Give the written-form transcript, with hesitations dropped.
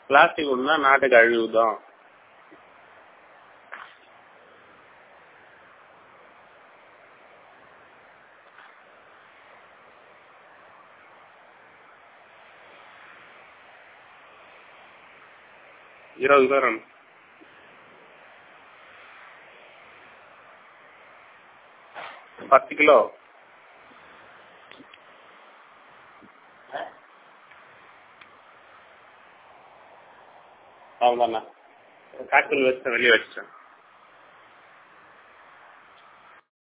Plastic ஒண்ணுனா நாட்டுக்கு அழிவுதான். $20 10 kilo. அவ்வளோதாண்ணா. காய்ச்சல் வச்சு வெளியே வச்சிட்டேன்.